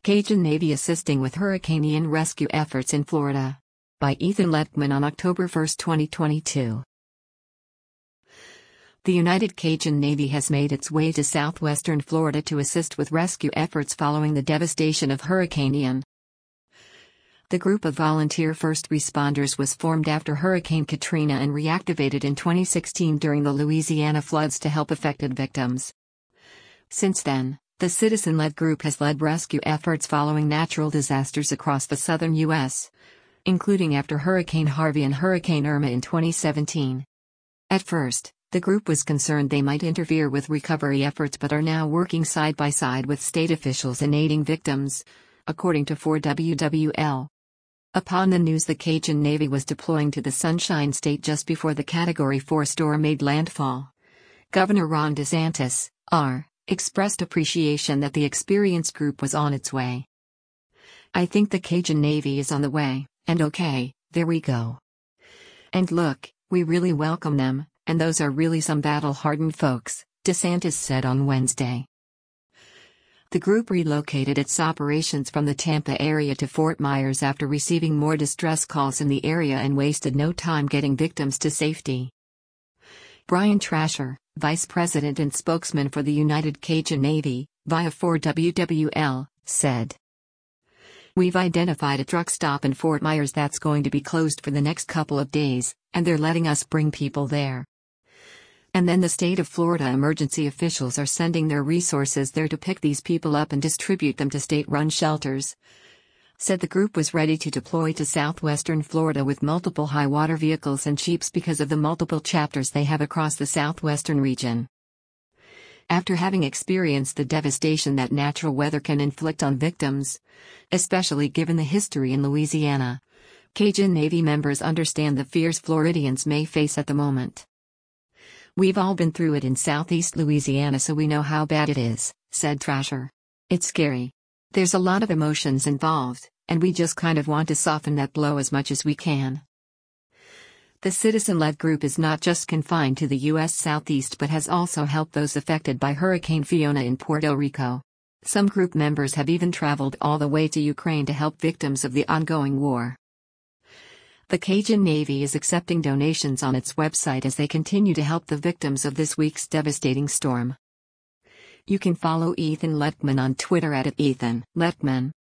Cajun Navy assisting with Hurricane Ian rescue efforts in Florida. By Ethan Letman on October 1, 2022. The United Cajun Navy has made its way to southwestern Florida to assist with rescue efforts following the devastation of Hurricane Ian. The group of volunteer first responders was formed after Hurricane Katrina and reactivated in 2016 during the Louisiana floods to help affected victims. Since then, the citizen-led group has led rescue efforts following natural disasters across the southern U.S., including after Hurricane Harvey and Hurricane Irma in 2017. At first, the group was concerned they might interfere with recovery efforts but are now working side by side with state officials in aiding victims, according to 4WWL. Upon the news the Cajun Navy was deploying to the Sunshine State just before the Category 4 storm made landfall, Governor Ron DeSantis, R., expressed appreciation that the experienced group was on its way. "I think the Cajun Navy is on the way, and okay, there we go. And look, we really welcome them, and those are really some battle-hardened folks," DeSantis said on Wednesday. The group relocated its operations from the Tampa area to Fort Myers after receiving more distress calls in the area and wasted no time getting victims to safety. Brian Trasher, Vice President and spokesman for the United Cajun Navy, via 4WWL, said, "We've identified a truck stop in Fort Myers that's going to be closed for the next couple of days, and they're letting us bring people there. And then the state of Florida emergency officials are sending their resources there to pick these people up and distribute them to state-run shelters." Said the group was ready to deploy to southwestern Florida with multiple high-water vehicles and jeeps because of the multiple chapters they have across the southwestern region. After having experienced the devastation that natural weather can inflict on victims, especially given the history in Louisiana, Cajun Navy members understand the fears Floridians may face at the moment. "We've all been through it in southeast Louisiana, so we know how bad it is," said Trasher. "It's scary. There's a lot of emotions involved, and we just kind of want to soften that blow as much as we can." The citizen-led group is not just confined to the U.S. Southeast but has also helped those affected by Hurricane Fiona in Puerto Rico. Some group members have even traveled all the way to Ukraine to help victims of the ongoing war. The Cajun Navy is accepting donations on its website as they continue to help the victims of this week's devastating storm. You can follow Ethan Letman on Twitter at @EthanLetman.